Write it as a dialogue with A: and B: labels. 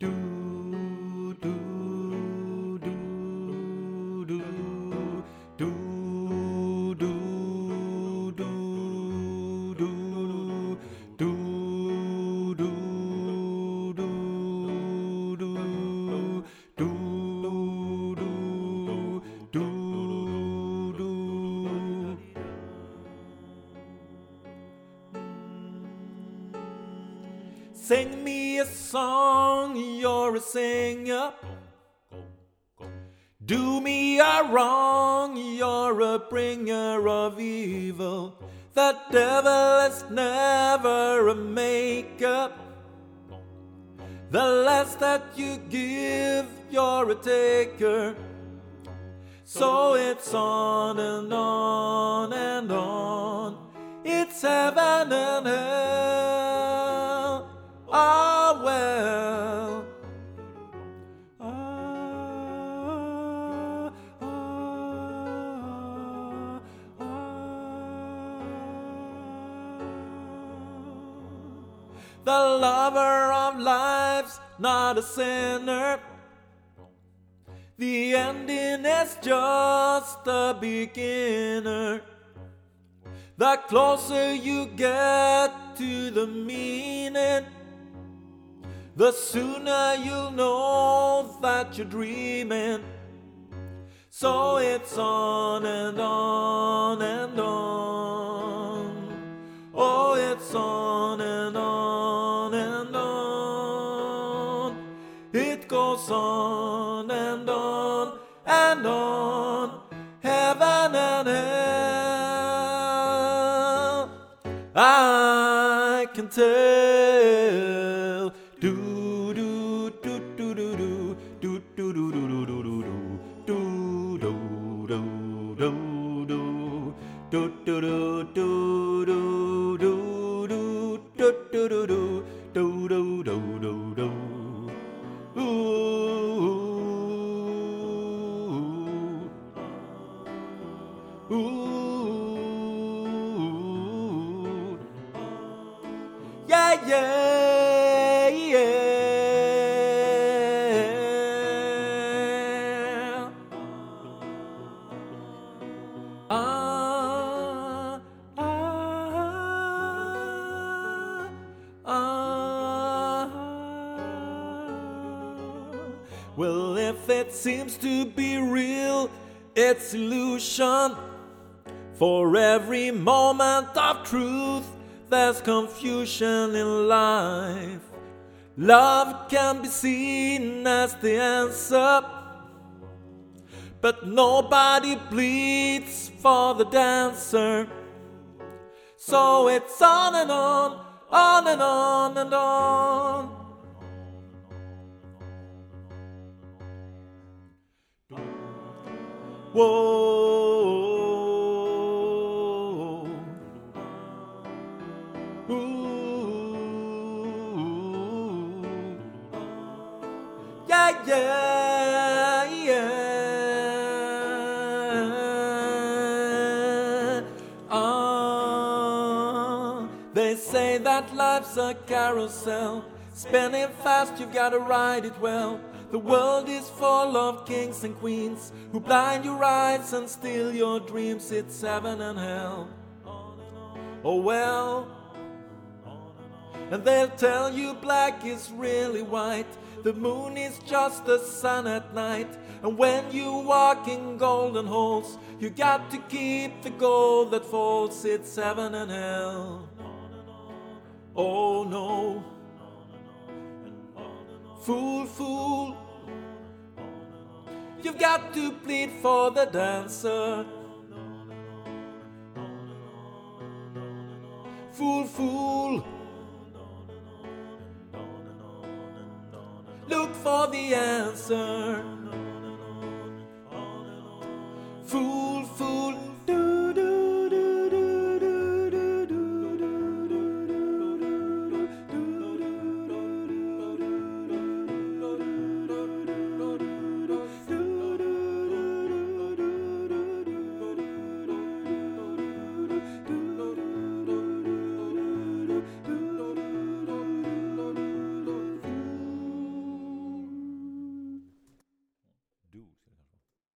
A: Sing me a song, you're a singer. Do me a wrong, you're a bringer of evil. The devil is never a maker. The less that you give, you're a taker. So it's on and on and on. It's heaven and hell. Ah, well. The lover of life's not a sinner. The ending is just the beginner. The closer you get to the meaning, the sooner you'll know that you're dreaming. So it's on and on and on. Oh, it's on and on and on. It goes on and on and on. Heaven and hell, I can tell. Do do do do do do do do do do do do do do do do do do do yeah, yeah, yeah. Ah, ah, ah. Well, if it seems to be real, it's illusion. For every moment of truth, there's confusion in life. Love can be seen as the answer, but nobody bleeds for the dancer. So it's on and on, on and on and on. Whoa. Yeah, yeah, yeah. They say that life's a carousel, spinning fast, you've gotta ride it well. The world is full of kings and queens who blind your eyes and steal your dreams. It's heaven and hell. Oh well. And they'll tell you black is really white. The moon is just the sun at night. And when you walk in golden halls, you got to keep the gold that falls. It's heaven and hell. Oh no. Fool, fool, you've got to plead for the dancer. Fool, fool, look for the answer.